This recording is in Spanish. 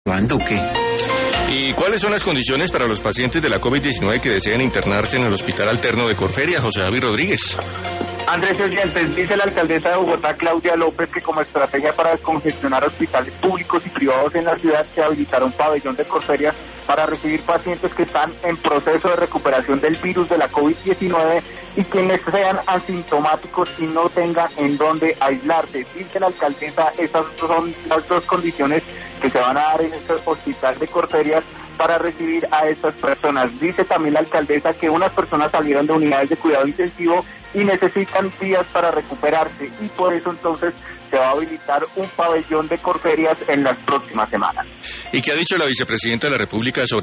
¿Cuándo o qué? ¿Y cuáles son las condiciones para los pacientes de la COVID-19 que desean internarse en el Hospital Alterno de Corferia, José David Rodríguez? Andrés oyentes, dice la alcaldesa de Bogotá, Claudia López, que como estrategia para descongestionar hospitales públicos y privados en la ciudad se habilitará un pabellón de Corferia para recibir pacientes que están en proceso de recuperación del virus de la COVID-19 y quienes sean asintomáticos y no tengan en dónde aislarse. Dice la alcaldesa, esas son las dos condiciones que se van a dar en este hospital de Corferia para recibir a estas personas. Dice también la alcaldesa que unas personas salieron de unidades de cuidado intensivo y necesitan días para recuperarse y por eso entonces se va a habilitar un pabellón de Corferias en las próximas semanas. ¿Y qué ha dicho la vicepresidenta de la República sobre